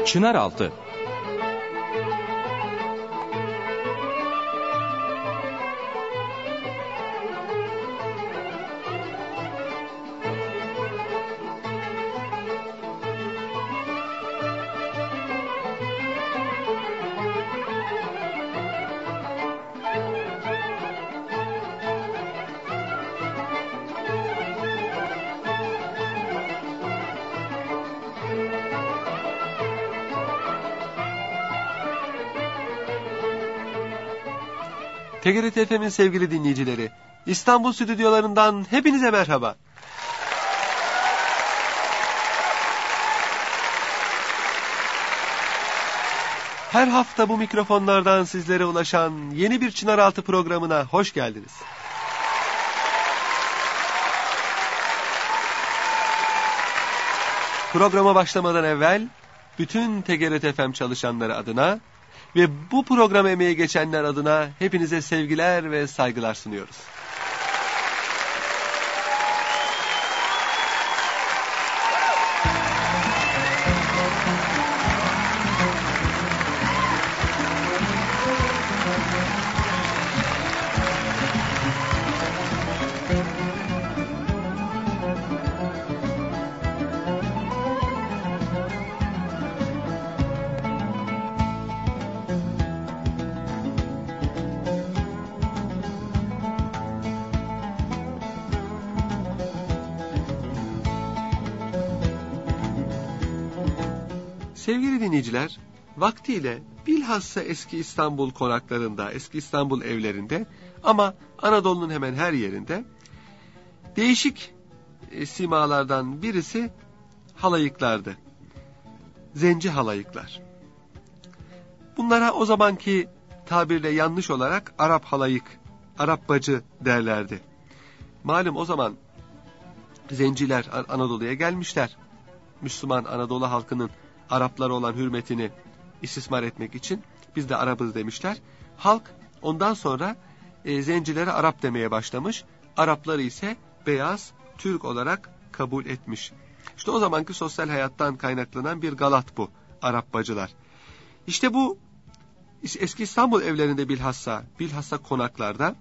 Çınaraltı. TGRT FM'in sevgili dinleyicileri, İstanbul stüdyolarından hepinize merhaba. Her hafta bu mikrofonlardan sizlere ulaşan yeni bir Çınaraltı programına hoş geldiniz. Programa başlamadan evvel bütün TGRT FM çalışanları adına ve bu programa emeği geçenler adına hepinize sevgiler ve saygılar sunuyoruz. Sevgili dinleyiciler, vaktiyle bilhassa eski İstanbul konaklarında, eski İstanbul evlerinde ama Anadolu'nun hemen her yerinde değişik simalardan birisi halayıklardı. Zenci halayıklar. Bunlara o zamanki tabirle yanlış olarak Arap halayık, Arap bacı derlerdi. Malum o zaman zenciler Anadolu'ya gelmişler. Müslüman Anadolu halkının Araplara olan hürmetini istismar etmek için biz de Arapız demişler. Halk ondan sonra zencilere Arap demeye başlamış. Arapları ise beyaz Türk olarak kabul etmiş. İşte o zamanki sosyal hayattan kaynaklanan bir galat bu Arap bacılar. İşte bu eski İstanbul evlerinde bilhassa konaklarda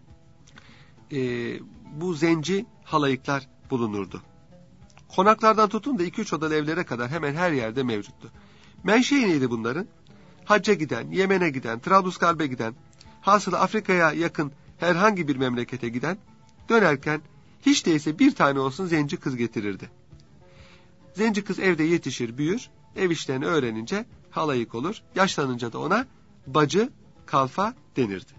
bu zenci halayıklar bulunurdu. Konaklardan tutun da 2-3 odalı evlere kadar hemen her yerde mevcuttu. Menşei neydi bunların? Hacca giden, Yemen'e giden, Trablusgarp'e giden, hasılı Afrika'ya yakın herhangi bir memlekete giden, dönerken hiç değilse bir tane olsun zenci kız getirirdi. Zenci kız evde yetişir, büyür, ev işlerini öğrenince halayık olur, yaşlanınca da ona bacı, kalfa denirdi.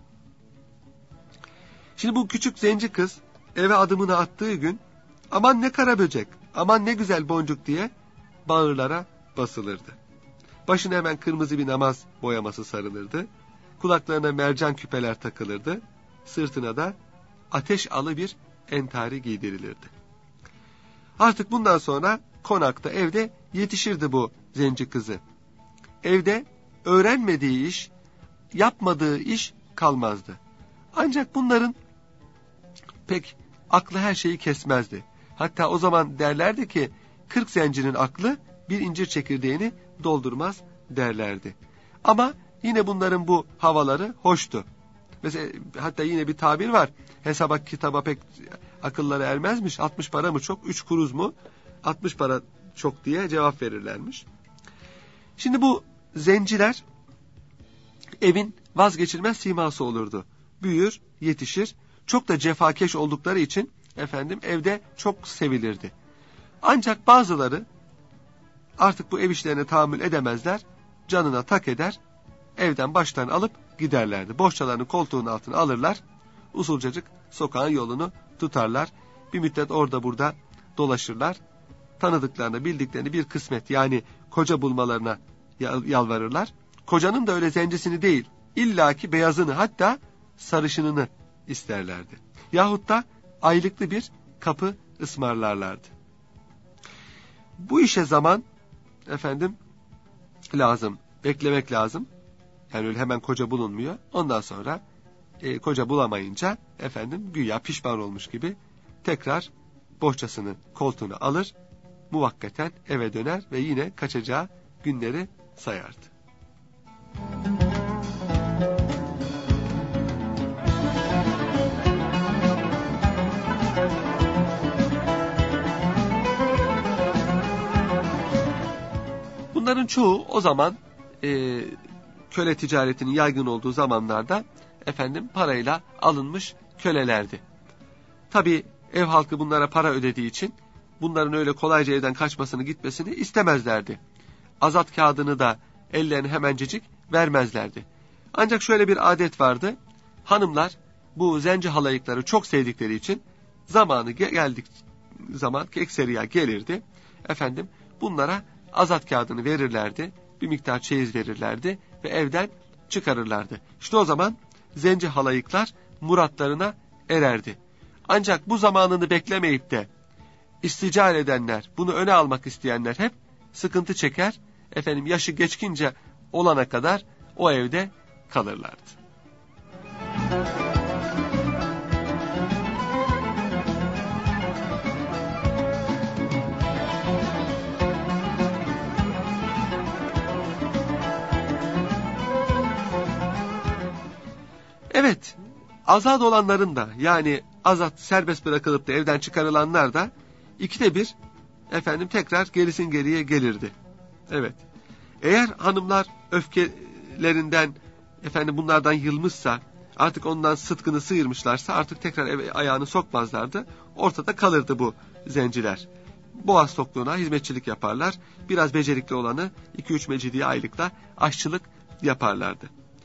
Şimdi bu küçük zenci kız eve adımını attığı gün, aman ne kara böcek, aman ne güzel boncuk diye bağırlara basılırdı. Başına hemen kırmızı bir namaz boyaması sarılırdı. Kulaklarına mercan küpeler takılırdı. Sırtına da ateş alı bir entari giydirilirdi. Artık bundan sonra konakta, evde yetişirdi bu zenci kızı. Evde öğrenmediği iş, yapmadığı iş kalmazdı. Ancak bunların pek aklı her şeyi kesmezdi. Hatta o zaman derlerdi ki 40 zencinin aklı bir incir çekirdeğini doldurmaz derlerdi. Ama yine bunların bu havaları hoştu. Mesela hatta yine bir tabir var. Hesaba kitaba pek akılları ermezmiş. 60 para mı çok, 3 kuruz mu? 60 para çok diye cevap verirlermiş. Şimdi bu zenciler evin vazgeçilmez siması olurdu. Büyür, yetişir. Çok da cefakeş oldukları için evde çok sevilirdi. Ancak bazıları artık bu ev işlerine tahammül edemezler, canına tak eder, evden başlarını alıp giderlerdi. Bohçalarını koltuğun altına alırlar, usulcacık sokağın yolunu tutarlar. Bir müddet orada burada dolaşırlar. Tanıdıklarını, bildiklerini bir kısmet yani koca bulmalarına yalvarırlar. Kocanın da öyle zencisini değil, illaki beyazını hatta sarışınını isterlerdi. Yahut da aylıklı bir kapı ısmarlarlardı. Bu işe zaman lazım, beklemek lazım. Yani öyle hemen koca bulunmuyor. Ondan sonra koca bulamayınca güya pişman olmuş gibi tekrar bohçasını, koltuğunu alır, muvakkaten eve döner ve yine kaçacağı günleri sayardı. Bunların çoğu o zaman köle ticaretinin yaygın olduğu zamanlarda parayla alınmış kölelerdi. Tabii ev halkı bunlara para ödediği için bunların öyle kolayca evden kaçmasını gitmesini istemezlerdi. Azat kağıdını da ellerine hemencecik vermezlerdi. Ancak şöyle bir adet vardı. Hanımlar bu zenci halayıkları çok sevdikleri için zamanı geldik zaman ekseriya gelirdi. Bunlara azat kağıdını verirlerdi. Bir miktar çeyiz verirlerdi ve evden çıkarırlardı. İşte o zaman zenci halayıklar muratlarına ererdi. Ancak bu zamanını beklemeyip de istical edenler, bunu öne almak isteyenler hep sıkıntı çeker. Yaşı geçkince olana kadar o evde kalırlardı. Evet, azat olanların da yani azat serbest bırakılıp da evden çıkarılanlar da 2'de 1 tekrar gerisin geriye gelirdi. Evet. Eğer hanımlar öfkelerinden bunlardan yılmışsa, artık ondan sıtkını sıyırmışlarsa artık tekrar eve ayağını sokmazlardı. Ortada kalırdı bu zenciler. Boğaz tokluğuna hizmetçilik yaparlar. Biraz becerikli olanı 2-3 mecidiye aylıkla aşçılık yaparlardı.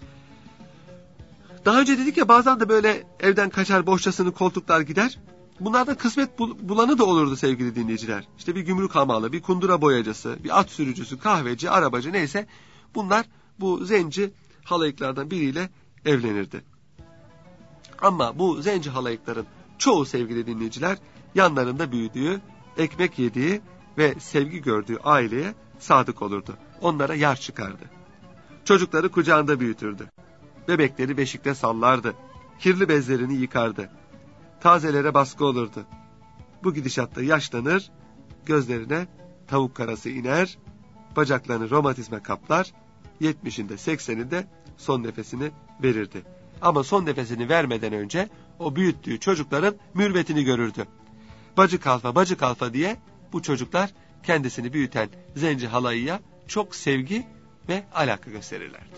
Daha önce dedik ya, bazen de böyle evden kaçar bohçasını koltuklar gider. Bunlardan kısmet bulanı da olurdu sevgili dinleyiciler. İşte bir gümrük hamalı, bir kundura boyacısı, bir at sürücüsü, kahveci, arabacı neyse bunlar bu zenci halayıklardan biriyle evlenirdi. Ama bu zenci halayıkların çoğu sevgili dinleyiciler yanlarında büyüdüğü, ekmek yediği ve sevgi gördüğü aileye sadık olurdu. Onlara yar çıkardı. Çocukları kucağında büyütürdü. Bebekleri beşikte sallardı. Kirli bezlerini yıkardı. Tazelere baskı olurdu. Bu gidişatta yaşlanır, gözlerine tavuk karası iner, bacaklarını romatizma kaplar, 70'inde 80'inde son nefesini verirdi. Ama son nefesini vermeden önce o büyüttüğü çocukların mürvetini görürdü. Bacı kalfa diye bu çocuklar kendisini büyüten zenci halayıya çok sevgi ve alaka gösterirlerdi.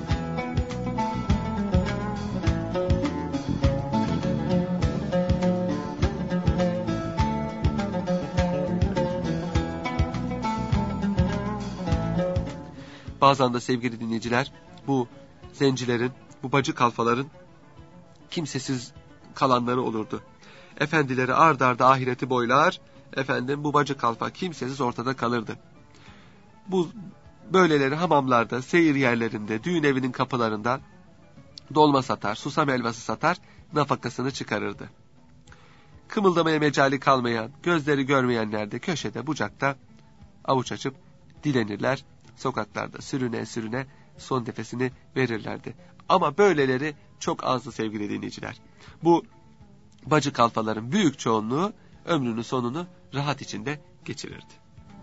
Bazen de sevgili dinleyiciler, bu zencilerin, bu bacı kalfaların kimsesiz kalanları olurdu. Efendileri ard arda ahireti boylar, bu bacı kalfa kimsesiz ortada kalırdı. Bu böyleleri hamamlarda, seyir yerlerinde, düğün evinin kapılarında dolma satar, susam helvası satar, nafakasını çıkarırdı. Kımıldamaya mecali kalmayan, gözleri görmeyenler de köşede, bucakta avuç açıp dilenirler. Sokaklarda sürüne son nefesini verirlerdi. Ama böyleleri çok azdı sevgili dinleyiciler. Bu bacı kalfaların büyük çoğunluğu ömrünün sonunu rahat içinde geçirirdi.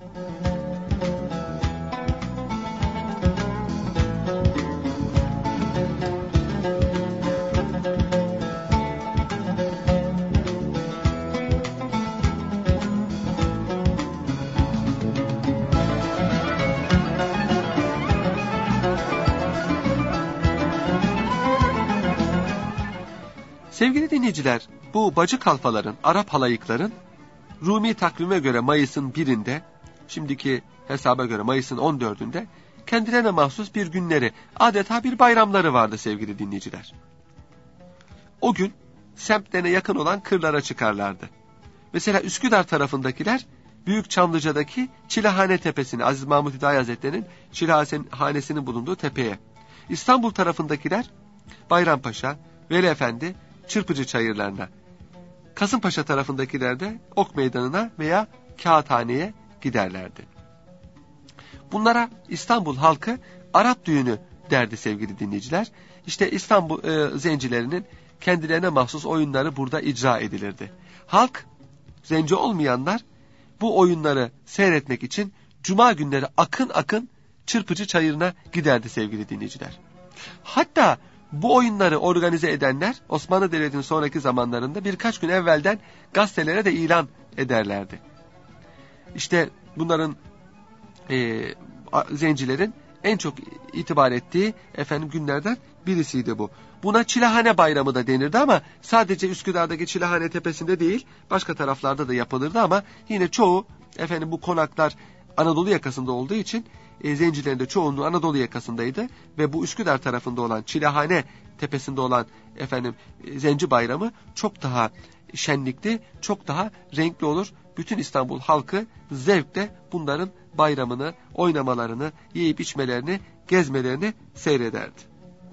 Sevgili dinleyiciler, bu bacı kalfaların, Arap halayıkların Rumi takvime göre Mayıs'ın 1'inde, şimdiki hesaba göre Mayıs'ın 14'ünde kendilerine mahsus bir günleri, adeta bir bayramları vardı sevgili dinleyiciler. O gün semtlerine yakın olan kırlara çıkarlardı. Mesela Üsküdar tarafındakiler Büyük Çamlıca'daki Çilehane Tepesi'ne, Aziz Mahmud Hüdayi Hazretleri'nin Çilehanesinin bulunduğu tepeye. İstanbul tarafındakiler Bayrampaşa, Veli Efendi, Çırpıcı çayırlarına. Kasımpaşa tarafındakiler de Ok Meydanı'na veya Kağıthane'ye giderlerdi. Bunlara İstanbul halkı Arap düğünü derdi sevgili dinleyiciler. İşte İstanbul zencilerinin kendilerine mahsus oyunları burada icra edilirdi. Halk, zenci olmayanlar bu oyunları seyretmek için cuma günleri akın akın çırpıcı çayırına giderdi sevgili dinleyiciler. Hatta bu oyunları organize edenler Osmanlı Devleti'nin sonraki zamanlarında birkaç gün evvelden gazetelere de ilan ederlerdi. İşte bunların zencilerin en çok itibar ettiği günlerden birisiydi bu. Buna Çilehane Bayramı da denirdi ama sadece Üsküdar'daki Çilehane Tepesi'nde değil başka taraflarda da yapılırdı ama yine çoğu bu konaklar Anadolu yakasında olduğu için zencilerin de çoğunluğu Anadolu yakasındaydı ve bu Üsküdar tarafında olan Çilehane Tepesi'nde olan Zenci Bayramı çok daha şenlikli, çok daha renkli olur. Bütün İstanbul halkı zevkle bunların bayramını, oynamalarını, yiyip içmelerini, gezmelerini seyrederdi.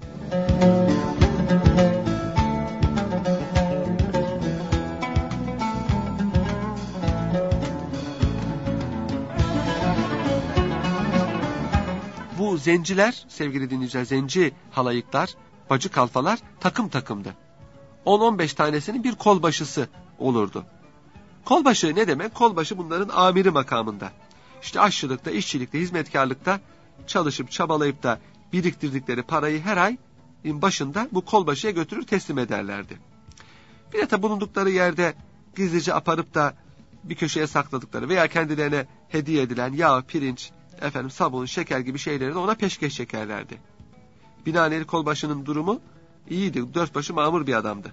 Bu zenciler, sevgili dinleyiciler, zenci halayıklar, bacı kalfalar takım takımdı. 10-15 tanesinin bir kolbaşısı olurdu. Kolbaşı ne demek? Kolbaşı bunların amiri makamında. İşte aşçılıkta, işçilikte, hizmetkarlıkta çalışıp çabalayıp da biriktirdikleri parayı her ay başında bu kolbaşıya götürür teslim ederlerdi. Bir de tabi bulundukları yerde gizlice aparıp da bir köşeye sakladıkları veya kendilerine hediye edilen yağ, pirinç, sabun, şeker gibi şeyleri de ona peşkeş çekerlerdi. Binaenaleyh kolbaşının durumu iyiydi. Dört başı mamur bir adamdı.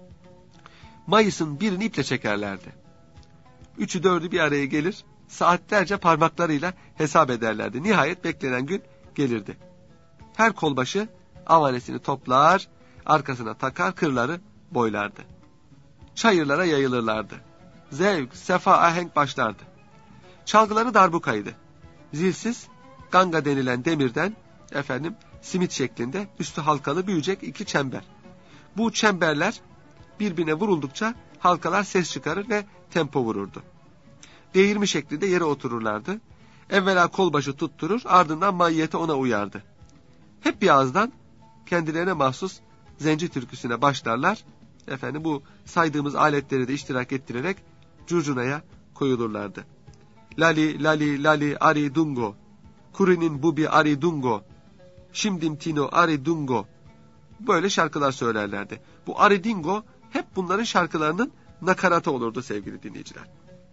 Mayıs'ın birini iple çekerlerdi. Üçü dördü bir araya gelir, saatlerce parmaklarıyla hesap ederlerdi. Nihayet beklenen gün gelirdi. Her kolbaşı avanesini toplar, arkasına takar, kırları boylardı. Çayırlara yayılırlardı. Zevk, sefa, ahenk başlardı. Çalgıları darbukaydı. Zilsiz, ganga denilen demirden, simit şeklinde üstü halkalı büyüyecek iki çember. Bu çemberler birbirine vuruldukça halkalar ses çıkarır ve tempo vururdu. Değirmi şeklinde yere otururlardı. Evvela kolbaşı tutturur, ardından mayyete ona uyardı. Hep bir ağızdan kendilerine mahsus zenci türküsüne başlarlar. Bu saydığımız aletleri de iştirak ettirerek curcunaya koyulurlardı. Lali, lali, lali, ari dungo. Kurinin bubi ari dungo. Şimdim tino ari dungo. Böyle şarkılar söylerlerdi. Bu ari dingo hep bunların şarkılarının nakaratı olurdu sevgili dinleyiciler.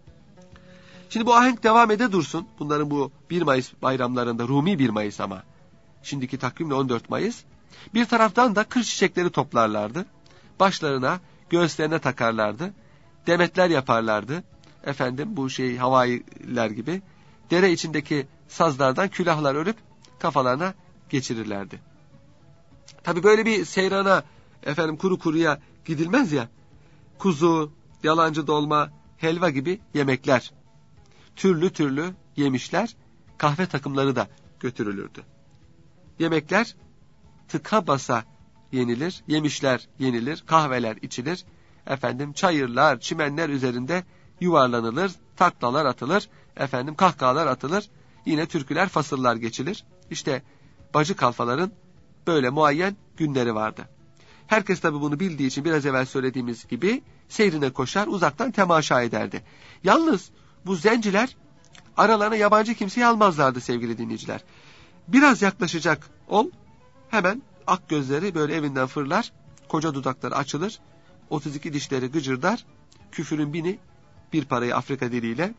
Şimdi bu ahenk devam ede dursun. Bunların bu 1 Mayıs bayramlarında, Rumi 1 Mayıs ama şimdiki takvimle 14 Mayıs. Bir taraftan da kır çiçekleri toplarlardı. Başlarına, göğüslerine takarlardı. Demetler yaparlardı. Bu havailer gibi. Dere içindeki sazlardan külahlar örüp kafalarına geçirirlerdi. Tabii böyle bir seyrana kuru kuruya gidilmez ya. Kuzu, yalancı dolma, helva gibi yemekler, türlü türlü yemişler, kahve takımları da götürülürdü. Yemekler tıka basa yenilir, yemişler yenilir, kahveler içilir. Çayırlar, çimenler üzerinde yuvarlanılır, taklalar atılır, kahkahalar atılır, yine türküler, fasıllar geçilir. İşte bacı kalfaların böyle muayyen günleri vardı. Herkes tabi bunu bildiği için biraz evvel söylediğimiz gibi seyrine koşar, uzaktan temaşa ederdi. Yalnız bu zenciler aralarına yabancı kimseyi almazlardı sevgili dinleyiciler. Biraz yaklaşacak ol, hemen ak gözleri böyle evinden fırlar, koca dudakları açılır, 32 dişleri gıcırdar, küfürün bini bir parayı Afrika diliyle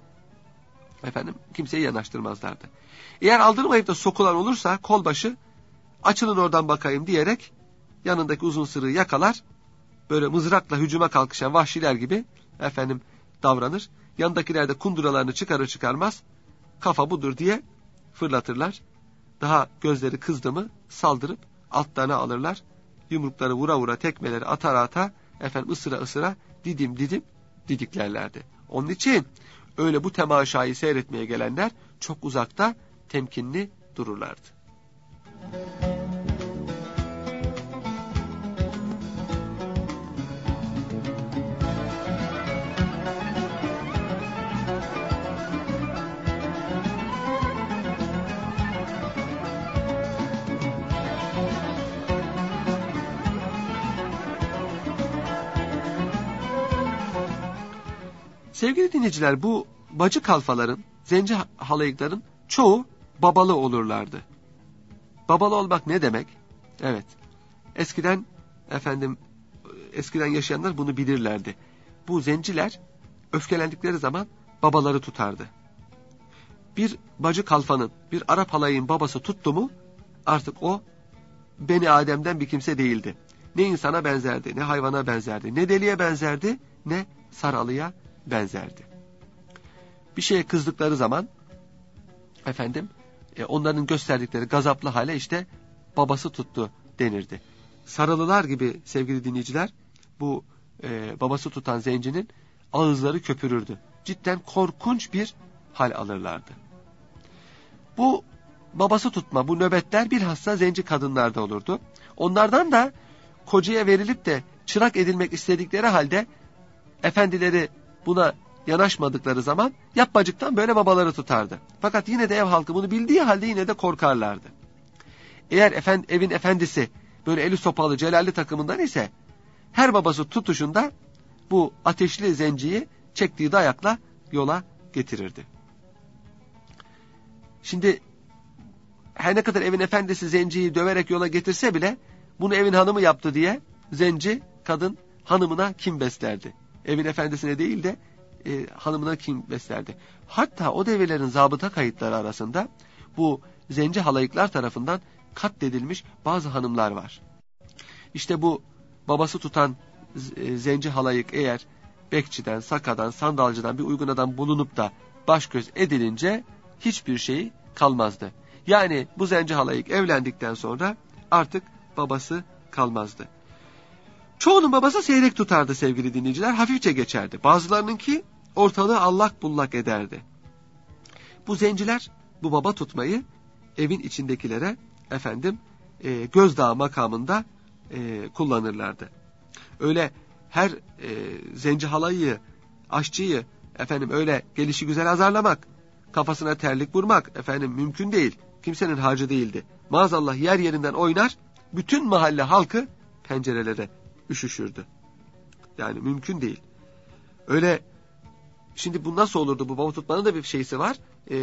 kimseyi yanaştırmazlardı. Eğer aldırmayıp da sokulan olursa kolbaşı açılın oradan bakayım diyerek yanındaki uzun sırığı yakalar, böyle mızrakla hücuma kalkışan vahşiler gibi davranır. Yanındakiler de kunduralarını çıkarır çıkarmaz kafa budur diye fırlatırlar. Daha gözleri kızdı mı saldırıp altlarına alırlar. Yumrukları vura vura, tekmeleri atar ata ısıra ısıra didim didim didiklerlerdi. Onun için öyle bu temaşayı seyretmeye gelenler çok uzakta temkinli dururlardı. Sevgili dinleyiciler, bu bacı kalfaların, zenci halayıkların çoğu babalı olurlardı. Babalı olmak ne demek? Evet. Eskiden yaşayanlar bunu bilirlerdi. Bu zenciler öfkelendikleri zaman babaları tutardı. Bir bacı kalfanın, bir Arap halayın babası tuttu mu artık o Beni Adem'den bir kimse değildi. Ne insana benzerdi, ne hayvana benzerdi, ne deliye benzerdi, ne saralıya benzerdi. Bir şeye kızdıkları zaman onların gösterdikleri gazaplı hale işte babası tuttu denirdi. Sarılılar gibi sevgili dinleyiciler, bu babası tutan zencinin ağızları köpürürdü. Cidden korkunç bir hal alırlardı. Bu babası tutma, bu nöbetler bilhassa zenci kadınlarda olurdu. Onlardan da kocaya verilip de çırak edilmek istedikleri halde efendileri buna yanaşmadıkları zaman yapmacıktan böyle babaları tutardı. Fakat yine de ev halkı bunu bildiği halde yine de korkarlardı. Eğer evin efendisi böyle eli sopalı celalli takımından ise her babası tutuşunda bu ateşli zenciyi çektiği dayakla yola getirirdi. Şimdi her ne kadar evin efendisi zenciyi döverek yola getirse bile bunu evin hanımı yaptı diye zenci kadın hanımına kin beslerdi. Evin efendisine değil de hanımına kin beslerdi. Hatta o devirlerin zabıta kayıtları arasında bu zenci halayıklar tarafından katledilmiş bazı hanımlar var. İşte bu babası tutan zenci halayık eğer bekçiden, sakadan, sandalcıdan bir uygun adam bulunup da baş göz edilince hiçbir şeyi kalmazdı. Yani bu zenci halayık evlendikten sonra artık babası kalmazdı. Çoğunun babası seyrek tutardı sevgili dinleyiciler, hafifçe geçerdi. Bazılarınınki ortalığı allak bullak ederdi. Bu zenciler bu baba tutmayı evin içindekilere gözdağı makamında kullanırlardı. Öyle her zenci halayı, aşçıyı öyle gelişi güzel azarlamak, kafasına terlik vurmak mümkün değil. Kimsenin harcı değildi. Maazallah yer yerinden oynar, bütün mahalle halkı pencerelere üşüşürdü. Yani mümkün değil. Öyle şimdi bu nasıl olurdu? Bu baba tutmanın da bir şeysi var,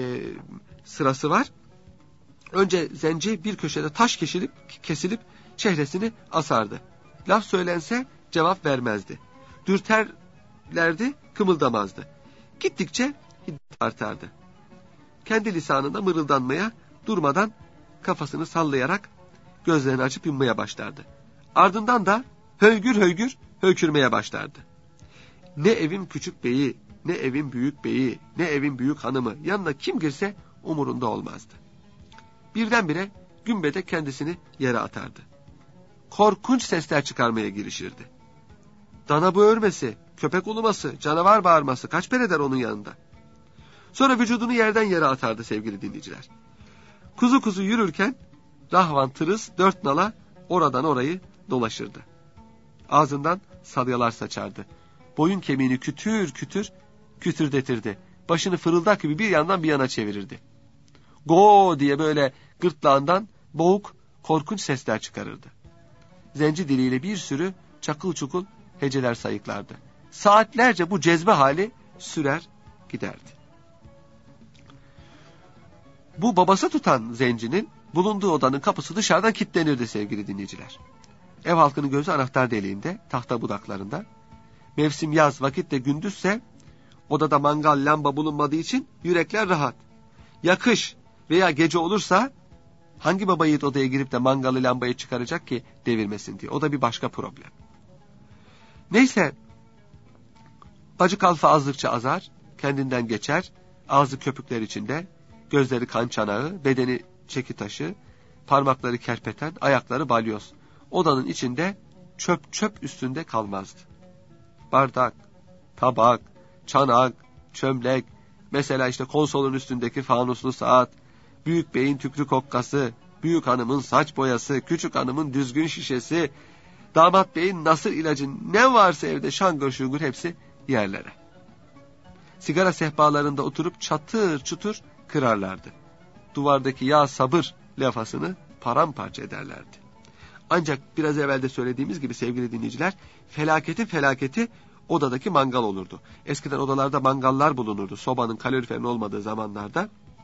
sırası var. Önce zenci bir köşede taş kesilip çehresini asardı. Laf söylense cevap vermezdi. Dürterlerdi, kımıldamazdı. Gittikçe hiddet artardı. Kendi lisanında mırıldanmaya, durmadan kafasını sallayarak gözlerini açıp yummaya başlardı. Ardından da höygür höygür höykürmeye başlardı. Ne evin küçük beyi, ne evin büyük beyi, ne evin büyük hanımı yanına kim girse umurunda olmazdı. Birdenbire gümbede kendisini yere atardı. Korkunç sesler çıkarmaya girişirdi. Dana böğürmesi, köpek uluması, canavar bağırması kaç per eder onun yanında. Sonra vücudunu yerden yere atardı sevgili dinleyiciler. Kuzu kuzu yürürken rahvan tırıs dört nala oradan orayı dolaşırdı. Ağzından salyalar saçardı. Boyun kemiğini kütür kütür kütürdetirdi. Başını fırıldak gibi bir yandan bir yana çevirirdi. Go diye böyle gırtlağından boğuk, korkunç sesler çıkarırdı. Zenci diliyle bir sürü çakıl çukul heceler sayıklardı. Saatlerce bu cezbe hali sürer giderdi. Bu babası tutan zencinin bulunduğu odanın kapısı dışarıdan kilitlenirdi sevgili dinleyiciler. Ev halkının gözü anahtar deliğinde, tahta budaklarında. Mevsim yaz, vakit de gündüzse odada mangal, lamba bulunmadığı için yürekler rahat. Ya kış veya gece olursa hangi baba yiğit odaya girip de mangalı, lambayı çıkaracak ki devirmesin diye. O da bir başka problem. Neyse, bacı kalfa azdıkça azar, kendinden geçer, ağzı köpükler içinde, gözleri kan çanağı, bedeni çeki taşı, parmakları kerpeten, ayakları balyoz. Odanın içinde çöp üstünde kalmazdı. Bardak, tabak, çanak, çömlek, mesela işte konsolun üstündeki fanuslu saat, büyük beyin tükrük okkası, büyük hanımın saç boyası, küçük hanımın düzgün şişesi, damat beyin nasır ilacı, ne varsa evde şangır şungur hepsi yerlere. Sigara sehpalarında oturup çatır çutur kırarlardı. Duvardaki ya sabır lafasını paramparça ederlerdi. Ancak biraz evvel de söylediğimiz gibi sevgili dinleyiciler, felaketin felaketi odadaki mangal olurdu. Eskiden odalarda mangallar bulunurdu. Sobanın, kaloriferin olmadığı zamanlarda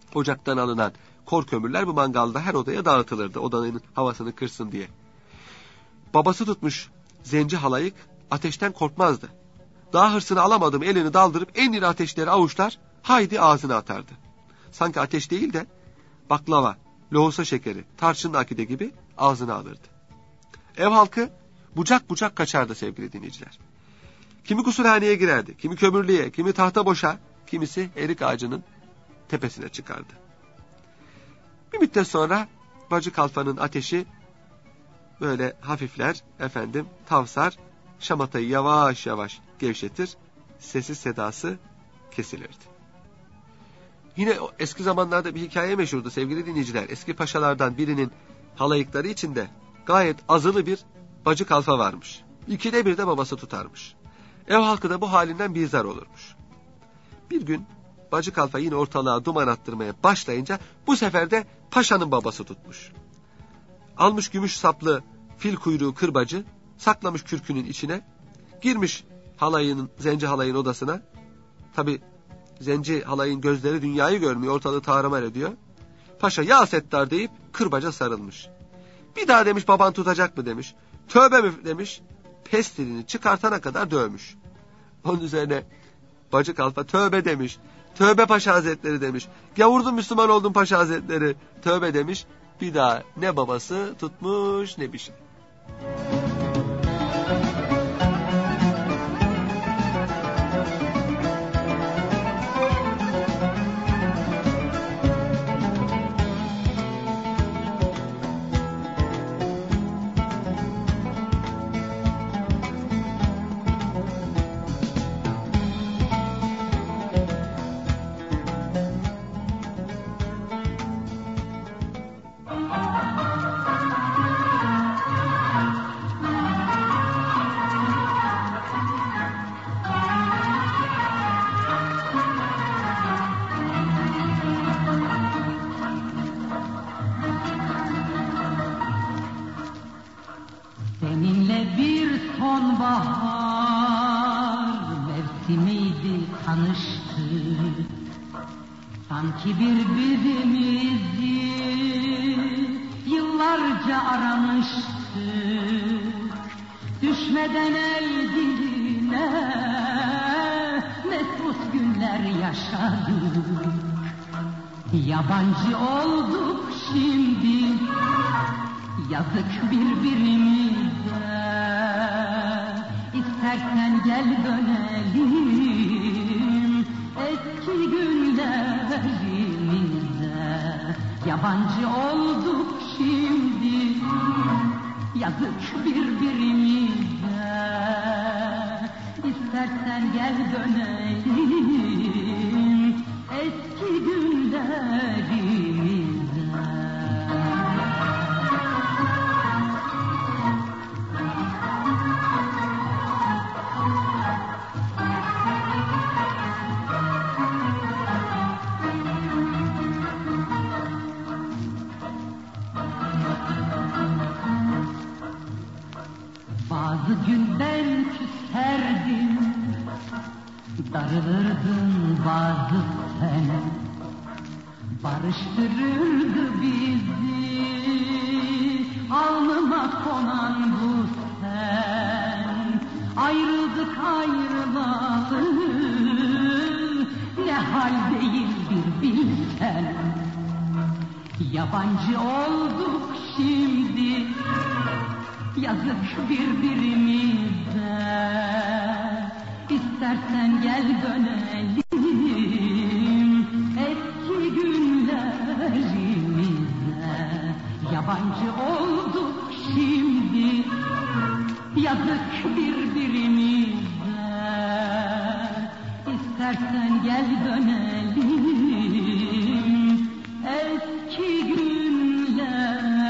ocaktan alınan kor kömürler bu mangalda her odaya dağıtılırdı. Odanın havasını kırsın diye. Babası tutmuş zenci halayık ateşten korkmazdı. Daha hırsını alamadım elini daldırıp en iri ateşleri avuçlar haydi ağzına atardı. Sanki ateş değil de baklava, lohusa şekeri, tarçınlı akide gibi ağzına alırdı. Ev halkı bucak bucak kaçardı sevgili dinleyiciler. Kimi kusurhaneye girerdi, kimi kömürlüğe, kimi tahta boşa, kimisi erik ağacının tepesine çıkardı. Bir müddet sonra Bacı Kalfa'nın ateşi böyle hafifler, tavsar, şamatayı yavaş yavaş gevşetir, sesi sedası kesilirdi. Yine eski zamanlarda bir hikaye meşhurdu sevgili dinleyiciler. Eski paşalardan birinin halayıkları içinde gayet azılı bir Bacı Kalfa varmış. 2'de 1 de babası tutarmış. Ev halkı da bu halinden bizar olurmuş. Bir gün Bacı Kalfa yine ortalığa duman attırmaya başlayınca bu sefer de paşanın babası tutmuş. Almış gümüş saplı fil kuyruğu kırbacı, saklamış kürkünün içine, girmiş zenci halayın odasına. Tabi zenci halayın gözleri dünyayı görmüyor, ortalığı tarumar ediyor. Paşa ya Settar deyip kırbaca sarılmış. Bir daha demiş baban tutacak mı demiş. Tövbe mi demiş. Pestilini çıkartana kadar dövmüş. Onun üzerine Bacı Kalfa tövbe demiş. Tövbe Paşa Hazretleri demiş. Gavurdun Müslüman oldun Paşa Hazretleri. Tövbe demiş. Bir daha ne babası tutmuş ne bir şey. Sanki birbirimizi yıllarca aramıştık, düşmeden el diline mesut günler yaşadık. Yabancı olduk şimdi, yazık birbirimize, istersen gel dönelim eski günlerimize. Yabancı olduk şimdi, yazık birbirimize, istersen gel dönelim eski günlerimize. Bazı gün ben küserdim, darılırdın bazı sen, barıştırırdı bizi alnıma konan bu sen. Ayrıldık ayrılalı, ne haldeyizdir bilsen. Yabancı olduk şimdi, yazık birbirimize, istersen gel dönelim eski günlerimize. Yabancı olduk şimdi, yazık birbirimize, istersen gel dönelim eski günlerimize.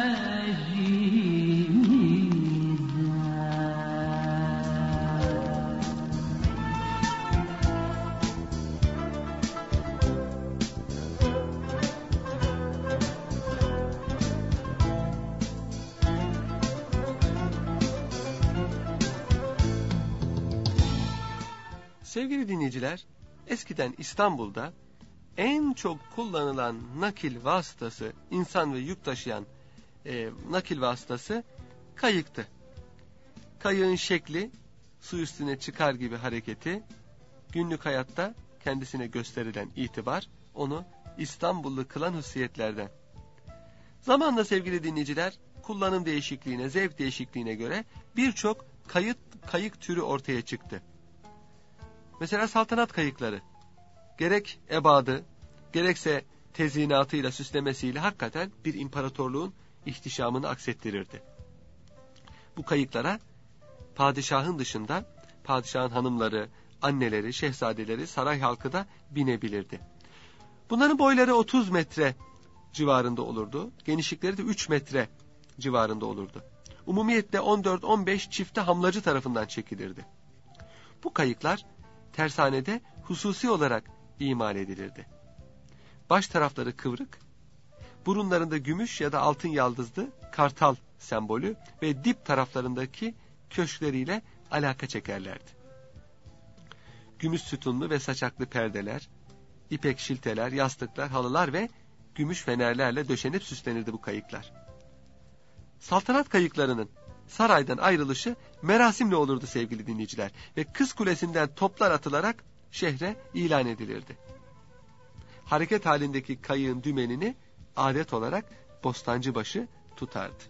Sevgili dinleyiciler, eskiden İstanbul'da en çok kullanılan nakil vasıtası, insan ve yük taşıyan nakil vasıtası kayıktı. Kayığın şekli, su üstüne çıkar gibi hareketi, günlük hayatta kendisine gösterilen itibar, onu İstanbullu kılan hususiyetlerden. Zamanla sevgili dinleyiciler, kullanım değişikliğine, zevk değişikliğine göre birçok kayık türü ortaya çıktı. Mesela saltanat kayıkları, gerek ebadı, gerekse tezyinatıyla, süslemesiyle hakikaten bir imparatorluğun ihtişamını aksettirirdi. Bu kayıklara padişahın dışında padişahın hanımları, anneleri, şehzadeleri, saray halkı da binebilirdi. Bunların boyları 30 metre civarında olurdu. Genişlikleri de 3 metre civarında olurdu. Umumiyetle 14-15 çifte hamlacı tarafından çekilirdi. Bu kayıklar tersanede hususi olarak imal edilirdi. Baş tarafları kıvrık, burunlarında gümüş ya da altın yaldızlı kartal sembolü ve dip taraflarındaki köşkleriyle alaka çekerlerdi. Gümüş sütunlu ve saçaklı perdeler, ipek şilteler, yastıklar, halılar ve gümüş fenerlerle döşenip süslenirdi bu kayıklar. Saltanat kayıklarının saraydan ayrılışı merasimle olurdu sevgili dinleyiciler ve Kız Kulesi'nden toplar atılarak şehre ilan edilirdi. Hareket halindeki kayığın dümenini adet olarak Bostancıbaşı tutardı.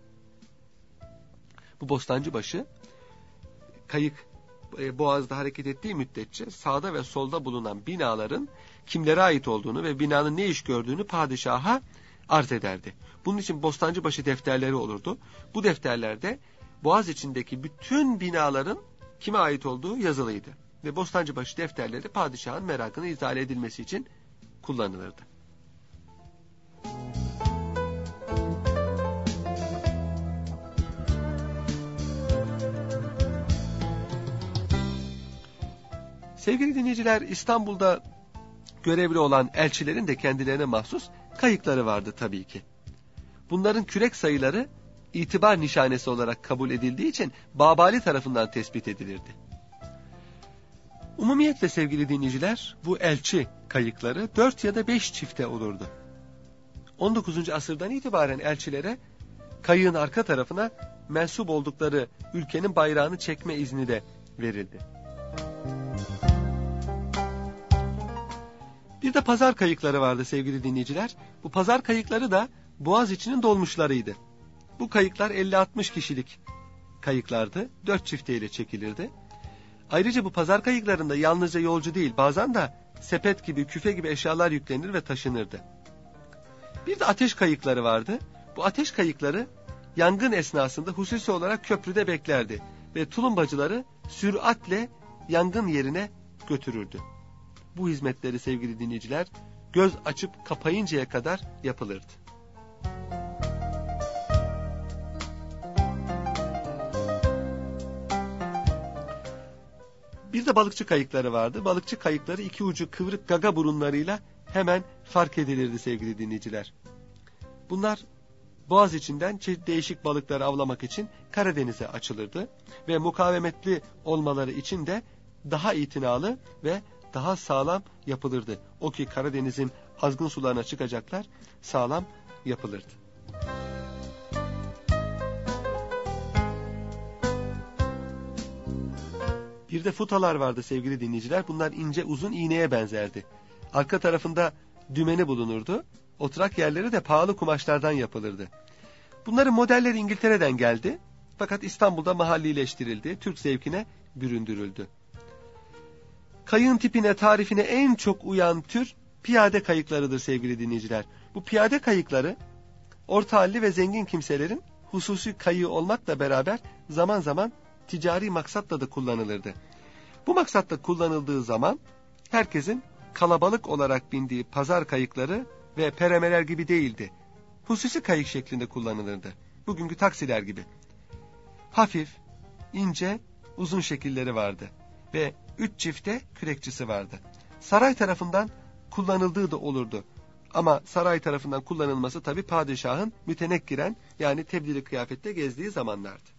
Bu Bostancıbaşı kayık boğazda hareket ettiği müddetçe sağda ve solda bulunan binaların kimlere ait olduğunu ve binanın ne iş gördüğünü padişaha arz ederdi. Bunun için Bostancıbaşı defterleri olurdu. Bu defterlerde boğaz içindeki bütün binaların kime ait olduğu yazılıydı. Ve Bostancıbaşı defterleri padişahın merakını izale edilmesi için kullanılırdı. Sevgili dinleyiciler, İstanbul'da görevli olan elçilerin de kendilerine mahsus kayıkları vardı tabii ki. Bunların kürek sayıları itibar nişanesi olarak kabul edildiği için Babali tarafından tespit edilirdi. Umumiyetle sevgili dinleyiciler, bu elçi kayıkları 4 ya da 5 çifte olurdu. 19. asırdan itibaren elçilere kayığın arka tarafına mensup oldukları ülkenin bayrağını çekme izni de verildi. Bir de pazar kayıkları vardı sevgili dinleyiciler. Bu pazar kayıkları da Boğaziçi'nin dolmuşlarıydı. Bu kayıklar 50-60 kişilik kayıklardı. 4 çifteyle çekilirdi. Ayrıca bu pazar kayıklarında yalnızca yolcu değil, bazen de sepet gibi, küfe gibi eşyalar yüklenir ve taşınırdı. Bir de ateş kayıkları vardı. Bu ateş kayıkları yangın esnasında hususi olarak köprüde beklerdi ve tulumbacıları süratle yangın yerine götürürdü. Bu hizmetleri sevgili dinleyiciler göz açıp kapayıncaya kadar yapılırdı. Bir de balıkçı kayıkları vardı. Balıkçı kayıkları iki ucu kıvrık gaga burunlarıyla hemen fark edilirdi sevgili dinleyiciler. Bunlar boğaz içinden değişik balıkları avlamak için Karadeniz'e açılırdı ve mukavemetli olmaları için de daha itinalı ve daha sağlam yapılırdı. O ki Karadeniz'in azgın sularına çıkacaklar, sağlam yapılırdı. Bir de futalar vardı sevgili dinleyiciler. Bunlar ince uzun iğneye benzerdi. Arka tarafında dümeni bulunurdu. Oturak yerleri de pahalı kumaşlardan yapılırdı. Bunların modelleri İngiltere'den geldi. Fakat İstanbul'da mahallileştirildi. Türk zevkine büründürüldü. Kayığın tipine, tarifine en çok uyan tür piyade kayıklarıdır sevgili dinleyiciler. Bu piyade kayıkları orta halli ve zengin kimselerin hususi kayığı olmakla beraber zaman zaman ticari maksatla da kullanılırdı. Bu maksatla kullanıldığı zaman herkesin kalabalık olarak bindiği pazar kayıkları ve peremeler gibi değildi. Hususi kayık şeklinde kullanılırdı. Bugünkü taksiler gibi. Hafif, ince, uzun şekilleri vardı ve 3 çifte kürekçisi vardı. Saray tarafından kullanıldığı da olurdu. Ama saray tarafından kullanılması tabii padişahın mütenekkiren yani tebdili kıyafette gezdiği zamanlardı.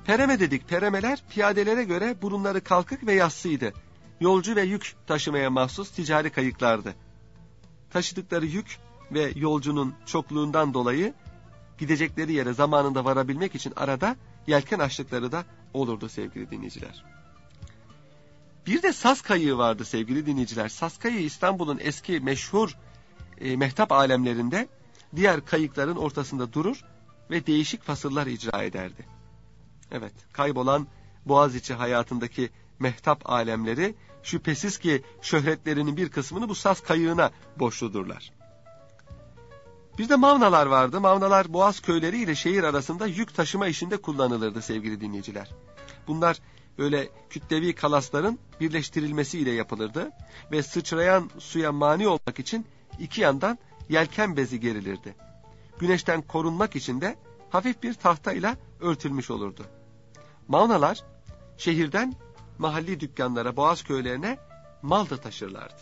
Pereme dedik. Peremeler piyadelere göre burunları kalkık ve yassıydı. Yolcu ve yük taşımaya mahsus ticari kayıklardı. Taşıdıkları yük ve yolcunun çokluğundan dolayı gidecekleri yere zamanında varabilmek için arada yelken açtıkları da olurdu sevgili dinleyiciler. Bir de saz kayığı vardı sevgili dinleyiciler. Saz kayığı İstanbul'un eski meşhur mehtap alemlerinde diğer kayıkların ortasında durur ve değişik fasıllar icra ederdi. Evet, kaybolan Boğaziçi hayatındaki mehtap alemleri şüphesiz ki şöhretlerinin bir kısmını bu saz kayığına borçludurlar. Bir de mavnalar vardı. Mavnalar Boğaz köyleri ile şehir arasında yük taşıma işinde kullanılırdı sevgili dinleyiciler. Bunlar öyle kütlevi kalasların birleştirilmesiyle yapılırdı ve sıçrayan suya mani olmak için iki yandan yelken bezi gerilirdi. Güneşten korunmak için de hafif bir tahtayla örtülmüş olurdu. Mavnalar şehirden mahalli dükkanlara, Boğaz köylerine mal da taşırlardı.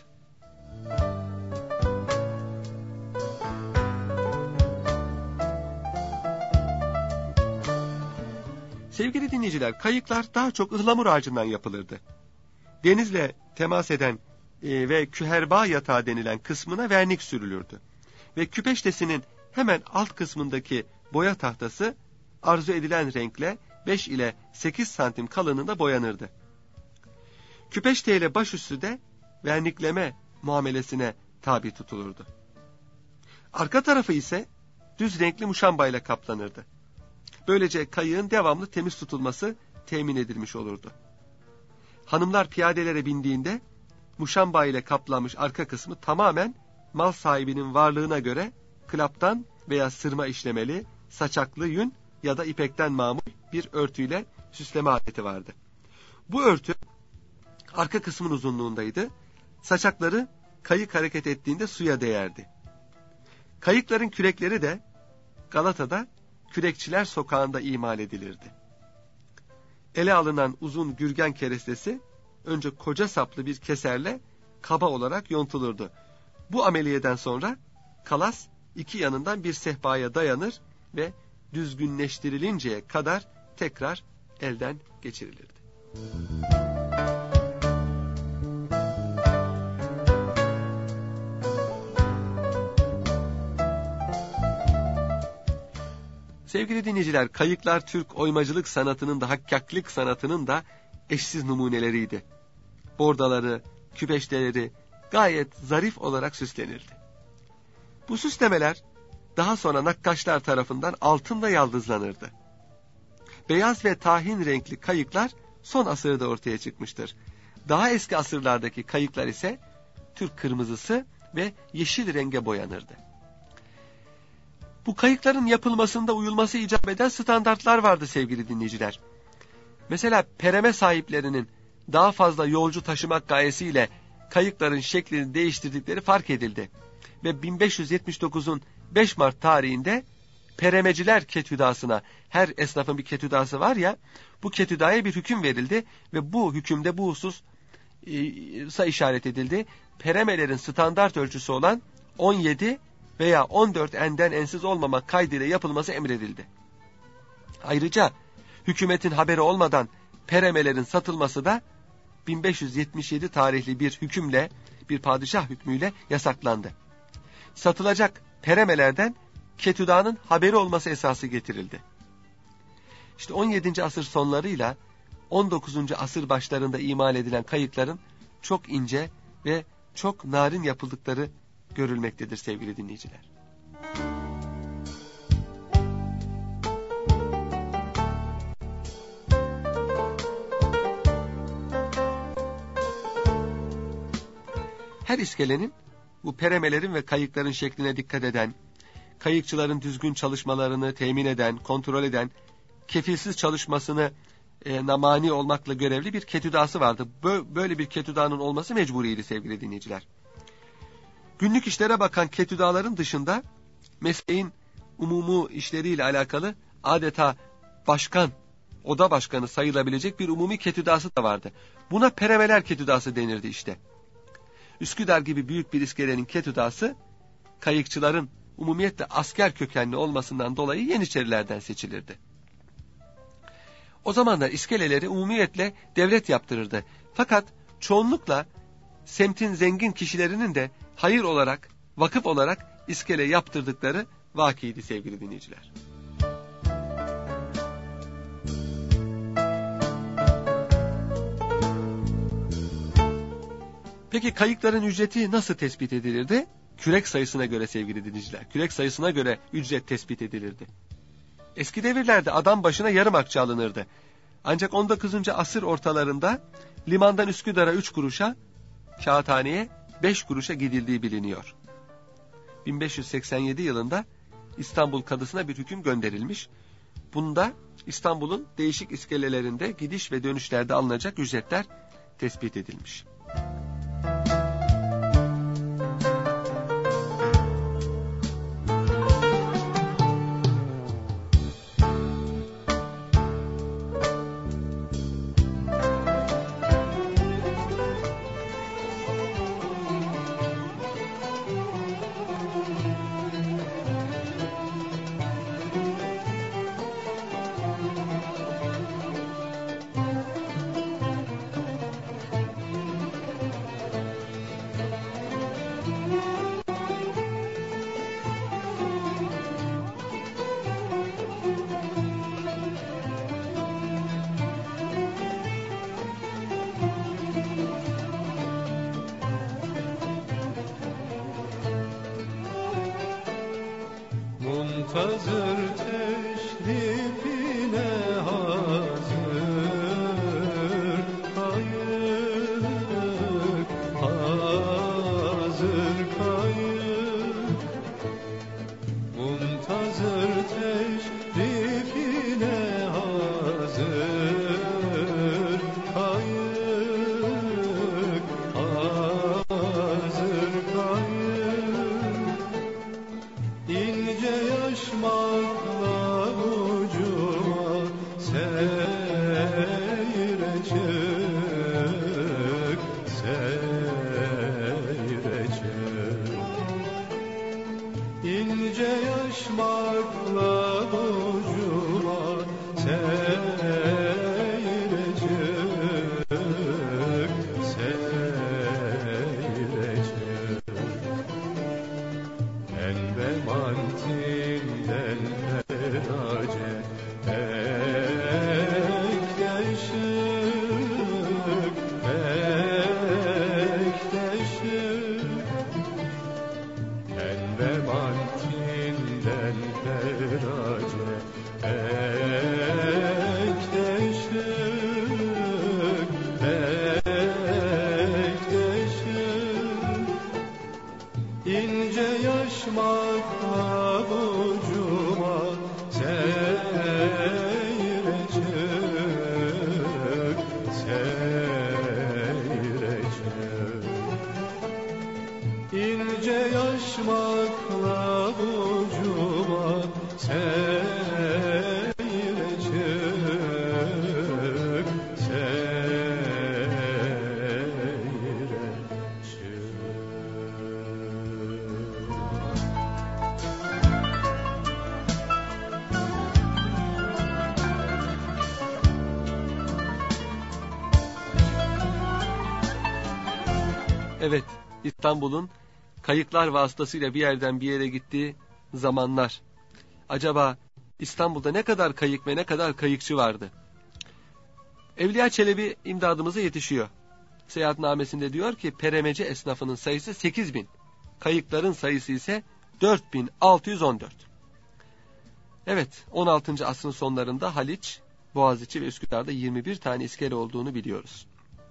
Sevgili dinleyiciler, kayıklar daha çok ıhlamur ağacından yapılırdı. Denizle temas eden ve küherba yatağı denilen kısmına vernik sürülürdü. Ve küpeştesinin hemen alt kısmındaki boya tahtası arzu edilen renkle 5 ile 8 santim kalınlığında boyanırdı. Küpeşte ile başüstü de vernikleme muamelesine tabi tutulurdu. Arka tarafı ise düz renkli muşambayla kaplanırdı. Böylece kayığın devamlı temiz tutulması temin edilmiş olurdu. Hanımlar piyadelere bindiğinde muşamba ile kaplanmış arka kısmı tamamen mal sahibinin varlığına göre klaptan veya sırma işlemeli, saçaklı yün ya da ipekten mamul bir örtüyle süsleme aleti vardı. Bu örtü arka kısmın uzunluğundaydı. Saçakları kayık hareket ettiğinde suya değerdi. Kayıkların kürekleri de Galata'da Kürekçiler Sokağı'nda imal edilirdi. Ele alınan uzun gürgen kerestesi önce koca saplı bir keserle kaba olarak yontulurdu. Bu ameliyeden sonra kalas iki yanından bir sehpaya dayanır ve düzgünleştirilinceye kadar tekrar elden geçirilirdi. Sevgili dinleyiciler, kayıklar Türk oymacılık sanatının da hakkaklık sanatının da eşsiz numuneleriydi. Bordaları, küpeşteleri gayet zarif olarak süslenirdi. Bu süslemeler daha sonra nakkaşlar tarafından altınla yaldızlanırdı. Beyaz ve tahin renkli kayıklar son asırda ortaya çıkmıştır. Daha eski asırlardaki kayıklar ise Türk kırmızısı ve yeşil renge boyanırdı. Bu kayıkların yapılmasında uyulması icap eden standartlar vardı sevgili dinleyiciler. Mesela pereme sahiplerinin daha fazla yolcu taşımak gayesiyle kayıkların şeklini değiştirdikleri fark edildi. Ve 1579'un 5 Mart tarihinde peremeciler ketüdasına, her esnafın bir ketüdası var ya, bu ketüdaya bir hüküm verildi ve bu hükümde bu hususa işaret edildi. Peremelerin standart ölçüsü olan 17 veya 14 enden ensiz olmamak kaydıyla yapılması emredildi. Ayrıca hükümetin haberi olmadan peremelerin satılması da 1577 tarihli bir hükümle, bir padişah hükmüyle yasaklandı. Satılacak peremelerden ketüdanın haberi olması esası getirildi. İşte 17. asır sonlarıyla 19. asır başlarında imal edilen kayıkların çok ince ve çok narin yapıldıkları görülmektedir sevgili dinleyiciler. Her iskelenin bu peremelerin ve kayıkların şekline dikkat eden, kayıkçıların düzgün çalışmalarını temin eden, kontrol eden, kefilsiz çalışmasını mani olmakla görevli bir ketüdası vardı. Böyle bir ketüdanın olması mecburiydi sevgili dinleyiciler. Günlük işlere bakan ketüdaların dışında mesleğin umumu işleriyle alakalı adeta başkan, oda başkanı sayılabilecek bir umumi ketüdası da vardı. Buna peremeler ketüdası denirdi işte. Üsküdar gibi büyük bir iskelenin ketüdası, kayıkçıların umumiyetle asker kökenli olmasından dolayı Yeniçerilerden seçilirdi. O zamanlar iskeleleri umumiyetle devlet yaptırırdı. Fakat çoğunlukla semtin zengin kişilerinin de hayır olarak, vakıf olarak iskele yaptırdıkları vakiydi sevgili dinleyiciler. Peki kayıkların ücreti nasıl tespit edilirdi? Kürek sayısına göre sevgili dinleyiciler. Kürek sayısına göre ücret tespit edilirdi. Eski devirlerde adam başına yarım akçe alınırdı. Ancak 19. asır ortalarında limandan Üsküdar'a 3 kuruşa, kağıthaneye 5 kuruşa gidildiği biliniyor. 1587 yılında İstanbul Kadısı'na bir hüküm gönderilmiş. Bunda İstanbul'un değişik iskelelerinde gidiş ve dönüşlerde alınacak ücretler tespit edilmiş. Muntazır teşrifine hazır kayık, hazır kayık. Muntazır teşrifine hazır kayık, hazır kayık. İnce yaşmakla ucuma seyre çık, seyre çık. İnce yaşmakla ucuma seyre çık, seyre çık. Pembe mantinden ferace bekleşik, bekleşik. Pembe mantinden ferace bekleşik, bekleşik. İnce yaşmakla ucuma seyre çık, seyre çık. İnce yaşmakla ucuma seyre çık, seyre çık. Evet, İstanbul'un kayıklar vasıtasıyla bir yerden bir yere gittiği zamanlar. Acaba İstanbul'da ne kadar kayık ve ne kadar kayıkçı vardı? Evliya Çelebi imdadımıza yetişiyor. Seyahatnamesinde diyor ki peremeci esnafının sayısı 8.000. Kayıkların sayısı ise 4.614. Evet, 16. asrın sonlarında Haliç, Boğaziçi ve Üsküdar'da 21 tane iskele olduğunu biliyoruz.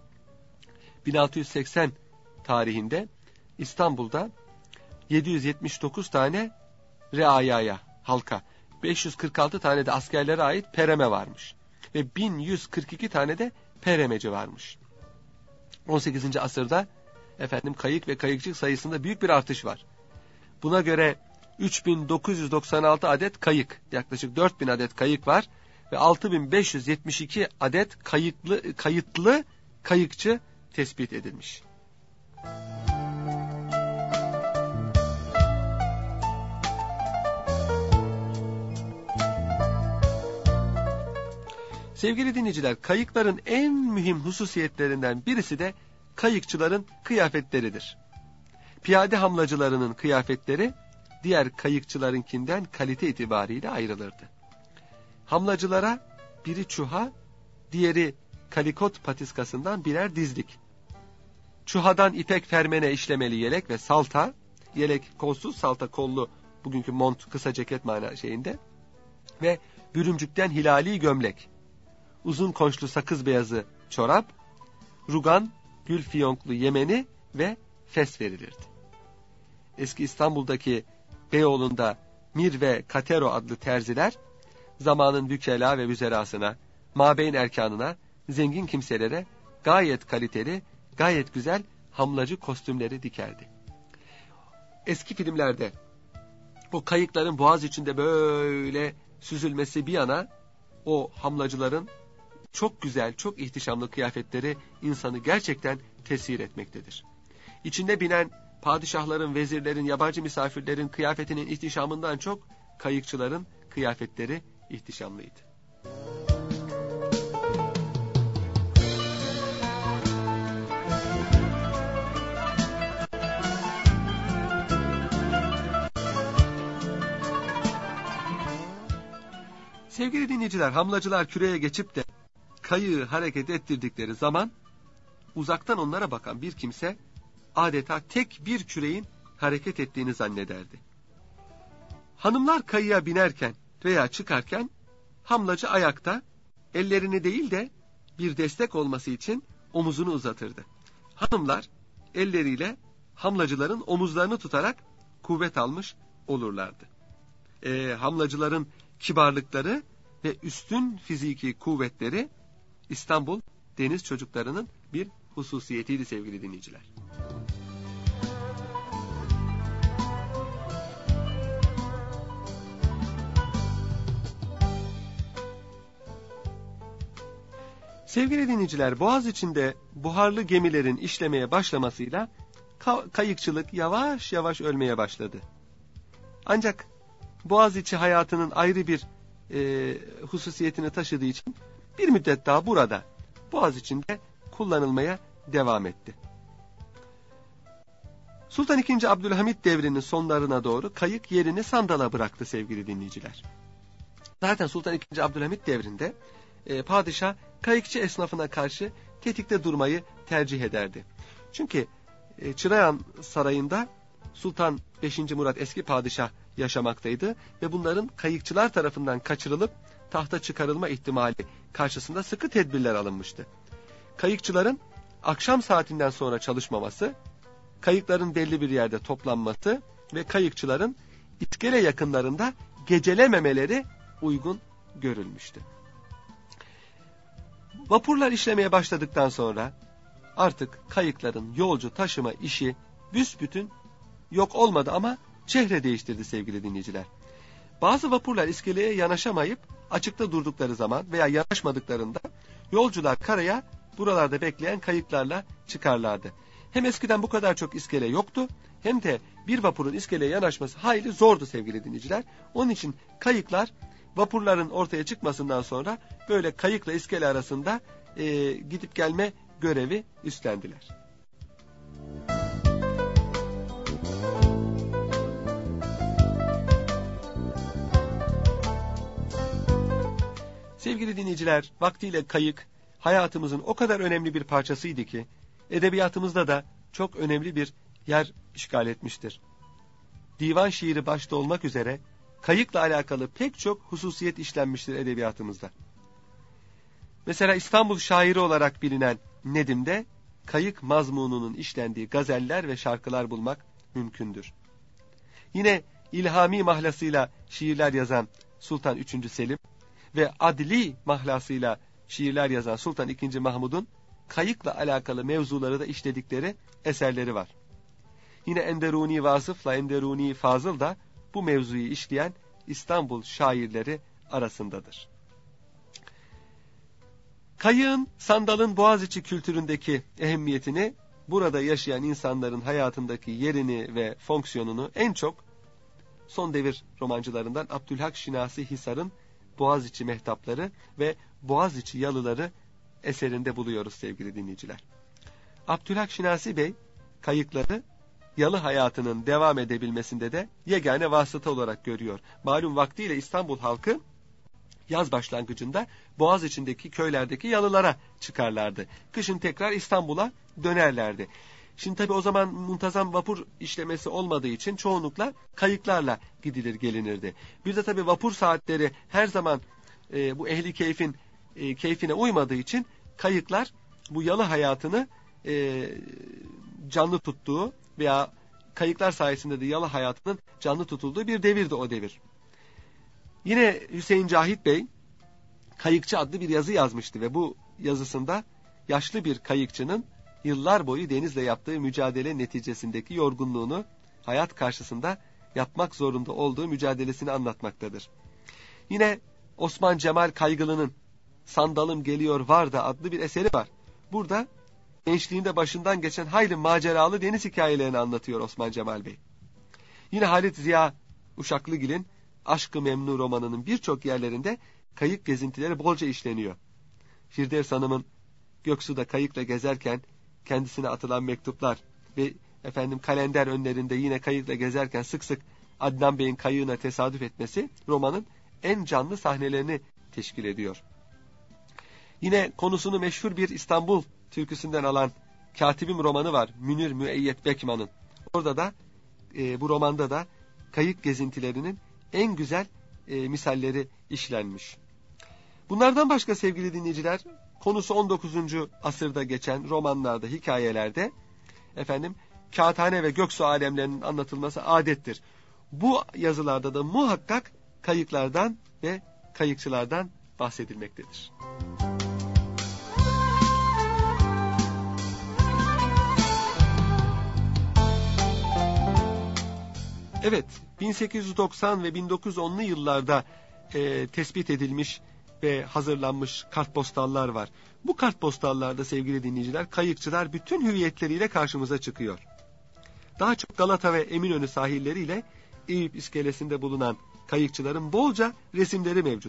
1680 tarihinde İstanbul'da 779 tane reayaya, halka, 546 tane de askerlere ait pereme varmış. Ve 1142 tane de peremeci varmış. 18. asırda kayık ve kayıkçılık sayısında büyük bir artış var. Buna göre 3996 adet kayık, yaklaşık 4000 adet kayık var ve 6572 adet kayıtlı kayıkçı tespit edilmiş. Sevgili dinleyiciler, kayıkların en mühim hususiyetlerinden birisi de kayıkçıların kıyafetleridir. Piyade hamlacılarının kıyafetleri diğer kayıkçılarınkinden kalite itibariyle ayrılırdı. Hamlacılara biri çuha, diğeri kalikot patiskasından birer dizlik. Çuhadan ipek fermene işlemeli yelek ve salta, yelek kolsuz, salta kollu, bugünkü mont, kısa ceket mana şeyinde ve bürümcükten hilali gömlek, uzun konçlu sakız beyazı çorap, rugan, gül fiyonklu yemeni ve fes verilirdi. Eski İstanbul'daki Beyoğlu'nda Mir ve Katero adlı terziler, zamanın vükela ve müzerasına, mabeyn erkanına, zengin kimselere gayet kaliteli, gayet güzel hamlacı kostümleri dikerdi. Eski filmlerde o kayıkların boğaz içinde böyle süzülmesi bir yana, o hamlacıların çok güzel, çok ihtişamlı kıyafetleri insanı gerçekten tesir etmektedir. İçinde binen padişahların, vezirlerin, yabancı misafirlerin kıyafetinin ihtişamından çok kayıkçıların kıyafetleri ihtişamlıydı. Sevgili dinleyiciler, hamlacılar küreye geçip de kayığı hareket ettirdikleri zaman uzaktan onlara bakan bir kimse adeta tek bir küreğin hareket ettiğini zannederdi. Hanımlar kayığa binerken veya çıkarken hamlacı ayakta, ellerini değil de bir destek olması için omuzunu uzatırdı. Hanımlar elleriyle hamlacıların omuzlarını tutarak kuvvet almış olurlardı. Hamlacıların kibarlıkları ve üstün fiziki kuvvetleri İstanbul deniz çocuklarının bir hususiyetiydi sevgili dinleyiciler. Sevgili dinleyiciler, boğaz içinde buharlı gemilerin işlemeye başlamasıyla kayıkçılık yavaş yavaş ölmeye başladı. Ancak Boğaziçi hayatının ayrı bir hususiyetini taşıdığı için bir müddet daha burada Boğaziçi'nde kullanılmaya devam etti. Sultan II. Abdülhamit devrinin sonlarına doğru kayık yerini sandala bıraktı sevgili dinleyiciler. Zaten Sultan II. Abdülhamit devrinde padişah kayıkçı esnafına karşı tetikte durmayı tercih ederdi. Çünkü Çırağan Sarayı'nda Sultan 5. Murat eski padişah yaşamaktaydı ve bunların kayıkçılar tarafından kaçırılıp tahta çıkarılma ihtimali karşısında sıkı tedbirler alınmıştı. Kayıkçıların akşam saatinden sonra çalışmaması, kayıkların belli bir yerde toplanması ve kayıkçıların iskele yakınlarında gecelememeleri uygun görülmüştü. Vapurlar işlemeye başladıktan sonra artık kayıkların yolcu taşıma işi büsbütün yok olmadı ama çehre değiştirdi sevgili dinleyiciler. Bazı vapurlar iskeleye yanaşamayıp açıkta durdukları zaman veya yanaşmadıklarında yolcular karaya buralarda bekleyen kayıklarla çıkarlardı. Hem eskiden bu kadar çok iskele yoktu hem de bir vapurun iskeleye yanaşması hayli zordu sevgili dinleyiciler. Onun için kayıklar vapurların ortaya çıkmasından sonra böyle kayıkla iskele arasında gidip gelme görevi üstlendiler. Sevgili dinleyiciler, vaktiyle kayık hayatımızın o kadar önemli bir parçasıydı ki edebiyatımızda da çok önemli bir yer işgal etmiştir. Divan şiiri başta olmak üzere kayıkla alakalı pek çok hususiyet işlenmiştir edebiyatımızda. Mesela İstanbul şairi olarak bilinen Nedim'de kayık mazmununun işlendiği gazeller ve şarkılar bulmak mümkündür. Yine ilhami mahlasıyla şiirler yazan Sultan 3. Selim ve adli mahlasıyla şiirler yazan Sultan II. Mahmud'un kayıkla alakalı mevzuları da işledikleri eserleri var. Yine Enderuni Vasıf'la Enderuni Fazıl da bu mevzuyu işleyen İstanbul şairleri arasındadır. Kayığın, sandalın Boğaziçi kültüründeki ehemmiyetini, burada yaşayan insanların hayatındaki yerini ve fonksiyonunu en çok son devir romancılarından Abdülhak Şinasi Hisar'ın Boğaziçi mehtapları ve Boğaziçi yalıları eserinde buluyoruz sevgili dinleyiciler. Abdülhak Şinasi Bey kayıkları yalı hayatının devam edebilmesinde de yegane vasıta olarak görüyor. Malum vaktiyle İstanbul halkı yaz başlangıcında Boğaziçi'ndeki köylerdeki yalılara çıkarlardı. Kışın tekrar İstanbul'a dönerlerdi. Şimdi tabii o zaman muntazam vapur işlemesi olmadığı için çoğunlukla kayıklarla gidilir gelinirdi. Bir de tabii vapur saatleri her zaman bu ehli keyfin keyfine uymadığı için kayıklar bu yalı hayatını canlı tuttuğu veya kayıklar sayesinde de yalı hayatının canlı tutulduğu bir devirdi o devir. Yine Hüseyin Cahit Bey Kayıkçı adlı bir yazı yazmıştı ve bu yazısında yaşlı bir kayıkçının yıllar boyu denizle yaptığı mücadele neticesindeki yorgunluğunu hayat karşısında yapmak zorunda olduğu mücadelesini anlatmaktadır. Yine Osman Cemal Kaygılı'nın Sandalım Geliyor Var da adlı bir eseri var. Burada gençliğinde başından geçen hayli maceralı deniz hikayelerini anlatıyor Osman Cemal Bey. Yine Halit Ziya Uşaklıgil'in Aşk-ı Memnu romanının birçok yerlerinde kayık gezintileri bolca işleniyor. Firdevs Hanım'ın Göksu'da kayıkla gezerken kendisine atılan mektuplar ve kalender önlerinde yine kayıkla gezerken sık sık Adnan Bey'in kayığına tesadüf etmesi romanın en canlı sahnelerini teşkil ediyor. Yine konusunu meşhur bir İstanbul türküsünden alan Katibim romanı var. Münir Müeyyet Bekman'ın. Orada da bu romanda da kayık gezintilerinin en güzel misalleri işlenmiş. Bunlardan başka sevgili dinleyiciler, konusu 19. asırda geçen romanlarda, hikayelerde kağıthane ve göksu alemlerinin anlatılması adettir. Bu yazılarda da muhakkak kayıklardan ve kayıkçılardan bahsedilmektedir. Evet, 1890 ve 1910'lu yıllarda tespit edilmiş ve hazırlanmış kartpostallar var. Bu kartpostallarda sevgili dinleyiciler, kayıkçılar bütün hüviyetleriyle karşımıza çıkıyor. Daha çok Galata ve Eminönü sahilleriyle Eyüp iskelesinde bulunan kayıkçıların bolca resimleri mevcut.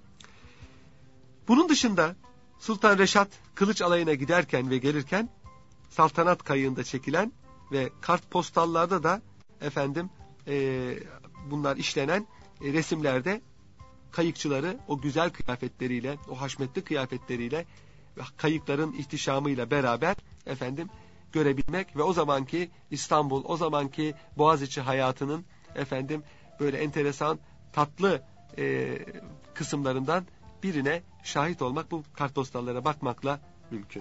Bunun dışında Sultan Reşat kılıç alayına giderken ve gelirken saltanat kayığında çekilen ve kartpostallarda da bunlar işlenen resimlerde kayıkçıları o güzel kıyafetleriyle, o haşmetli kıyafetleriyle ve kayıkların ihtişamıyla beraber görebilmek ve o zamanki İstanbul, o zamanki Boğaziçi hayatının böyle enteresan, tatlı kısımlarından birine şahit olmak, bu kartpostallara bakmakla mümkün.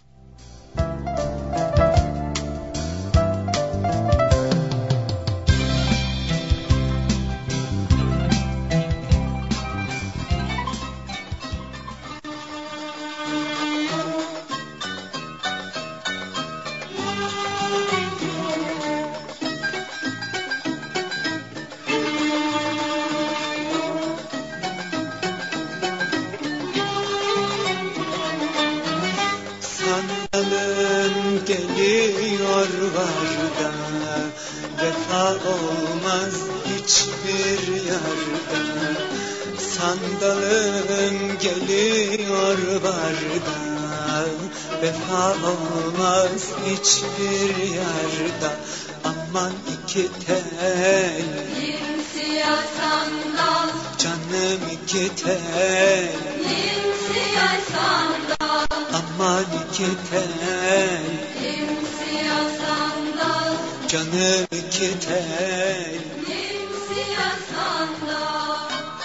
Geliyor var da vefa olmaz hiçbir yerde. Sandalım geliyor var da vefa olmaz hiçbir yerde. Aman iki tel siyah sandal, canım iki tel siyah sandal, aman iki tel siyah sandal, canım iki tel siyah sandal.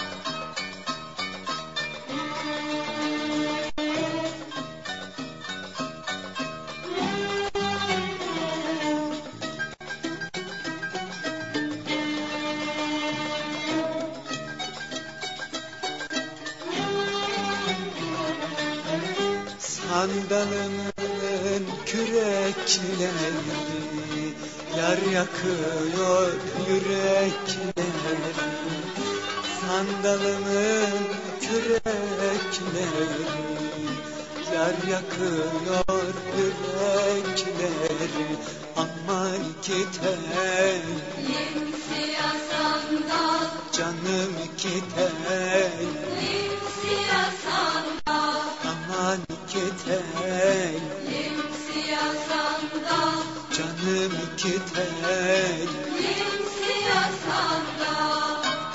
Sandalımın kürekleri yar yakıyor yürekleri. Sandalımın kürekleri yar yakıyor yürekleri. Ama iki tel Siyah sandal, canım iki tel iki tel, Simsiyah sandal, canım iki tel. simsiyah sandal.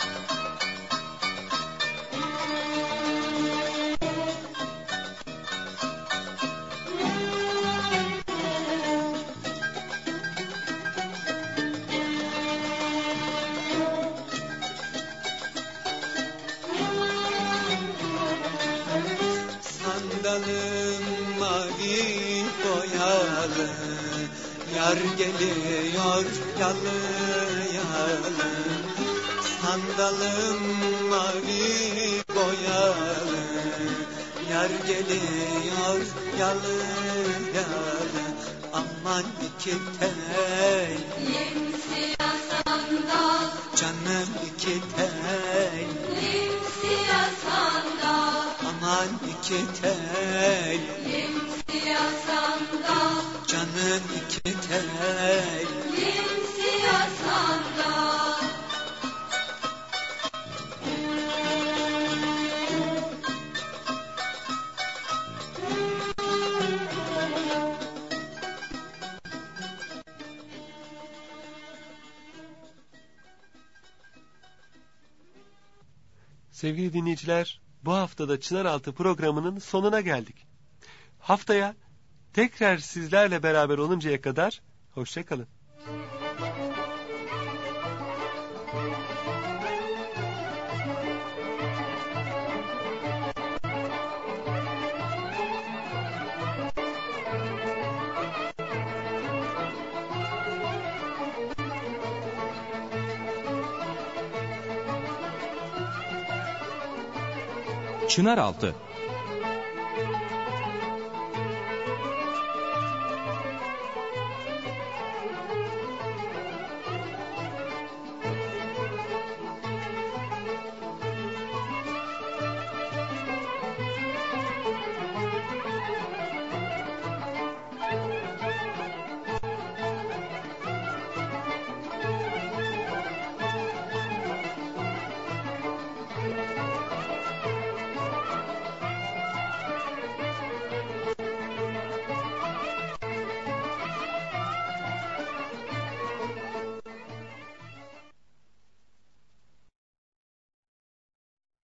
Sandalım mavi boyalı, yar geliyor yalı yalı. Sandalım mavi boyalı, yar geliyor yalı yalı. Aman iki tel, Simsiyah sandal, canım iki tel. simsiyah sandal, Aman iki tel, simsiyah sandal, canım iki tel. simsiyah sandal. Sevgili dinleyiciler, bu haftada Çınaraltı programının sonuna geldik. Haftaya tekrar sizlerle beraber oluncaya kadar hoşça kalın. Çınaraltı